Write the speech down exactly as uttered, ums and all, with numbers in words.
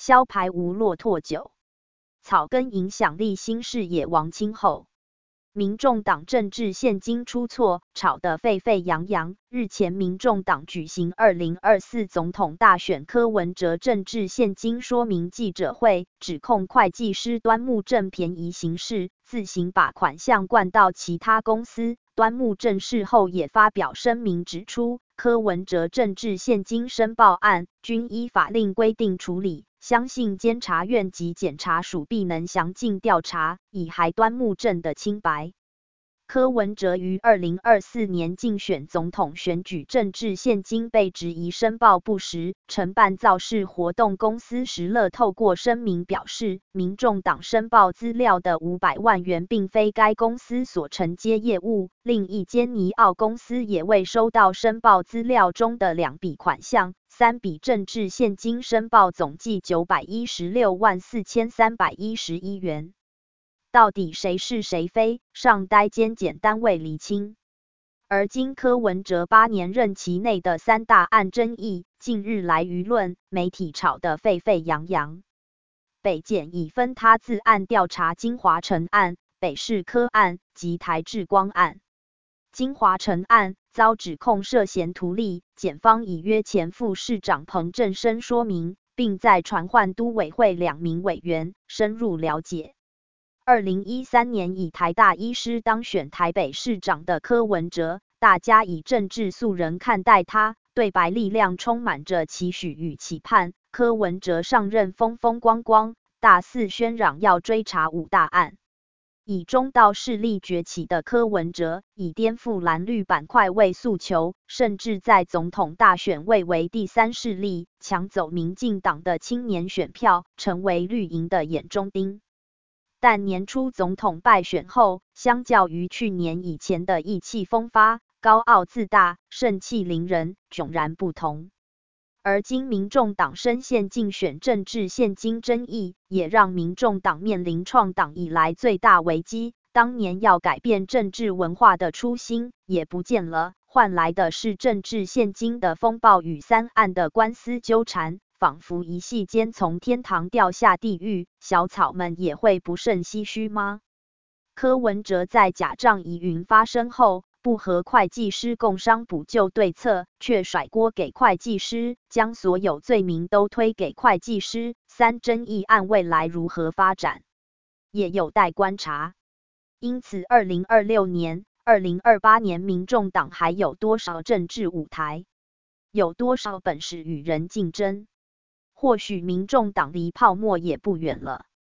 萧排无骆驼酒，草根影响力新视野王清后。民众党政治现今出错，吵得沸沸扬扬。日前，民众党举行二零二四总统大选柯文哲政治现今说明记者会，指控会计师端木正便宜行事，自行把款项灌到其他公司。端木正事后也发表声明指出，柯文哲政治现金申报案均依法令规定处理，相信监察院及检察署必能详尽调查，以还端木正的清白。柯文哲于二零二四年竞选总统选举政治现金被质疑申报不实，承办造势活动公司时乐透过声明表示，民众党申报资料的五百万元并非该公司所承接业务。另一间尼奥公司也未收到申报资料中的两笔款项，三笔政治现金申报总计九百一十六万四千三百一十一元。到底谁是谁非，尚待监检单位厘清。而今柯文哲八年任期内的三大案争议，近日来舆论媒体吵得沸沸扬扬。北检已分他自案调查金华城案、北市科案及台智光案。金华城案遭指控涉嫌图利，检方已约前副市长彭振声说明，并在传唤都委会两名委员深入了解。二零一三年以台大医师当选台北市长的柯文哲，大家以政治素人看待他，对白力量充满着期许与期盼。柯文哲上任风风光光，大肆宣嚷要追查五大案。以中道势力崛起的柯文哲，以颠覆蓝绿板块为诉求，甚至在总统大选位为第三势力，抢走民进党的青年选票，成为绿营的眼中钉。但年初总统败选后，相较于去年以前的意气风发、高傲自大、盛气凌人，迥然不同。而今民众党深陷竞选政治现金争议，也让民众党面临创党以来最大危机。当年要改变政治文化的初心也不见了，换来的是政治现金的风暴与三案的官司纠缠。仿佛一夕间从天堂掉下地狱，小草们也会不胜唏嘘吗？柯文哲在假账疑云发生后，不和会计师共商补救对策，却甩锅给会计师，将所有罪名都推给会计师。三争议案未来如何发展，也有待观察。因此，二零二六年、二零二八年，民众党还有多少政治舞台？有多少本事与人竞争？或许民众党离泡沫也不远了。